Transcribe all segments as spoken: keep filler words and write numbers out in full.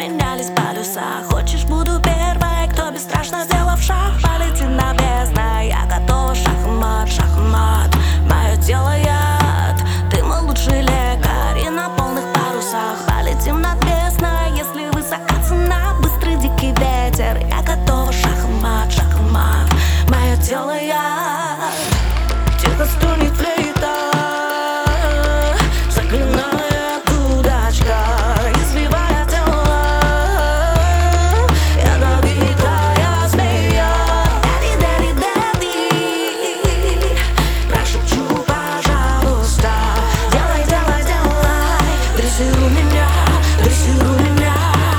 поменялись полюса. Хочешь, буду первой, кто бесстрашно сделав шаг. Полетим на бездной, я готова. Шахмат, шахмат, мое тело яд. Ты мой лучший лекарь, и на полных парусах полетим над бездной. Если высока цена, быстрый дикий ветер, я готова. Шахмат, шахмат, мое тело яд. Тихо стонет флейта, заклинает удачка, извивая тело. Ядовитая змея. Дэдди, дэдди, дэдди, прошепчу, пожалуйста. Делай, делай, делай, дрессируй меня, дрессируй меня.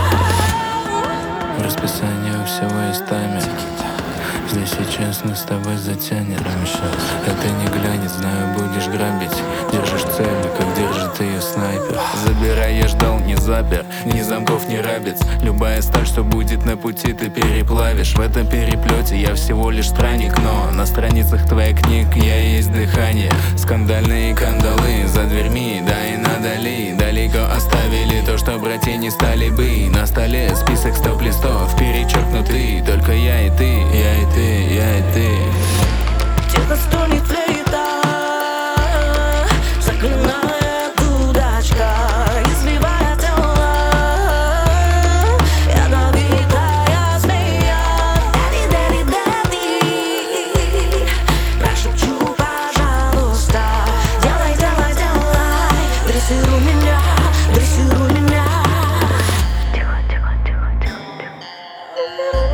Расписание у всего есть таймер. Здесь и честно с тобой затянет. Это не глянет, знаю, будешь грабить. Держишь цель, как держит ее снайпер. Забирай, я ждал, не запер. Ни замков, ни рабиц. Любая сталь, что будет на пути, ты переплавишь. В этом переплете я всего лишь странник, но на страницах твоих книг я есть дыхание. Скандальные кандалы за дверьми, да и надали. Далеко оставили то, что братья не стали бы. На столе список стоп-листов перечеркнутый. Только я и ты, я и ты, я и ты. Тихо стонет флейта, заклинает удачка, извивая тело. Ядовитая змея. Дэдди, дэдди, дэдди, прошепчу, пожалуйста. Делай, делай, делай, дрессируй меня, дрессируй меня. Тихо, тихо, тихо, тихо, тихо.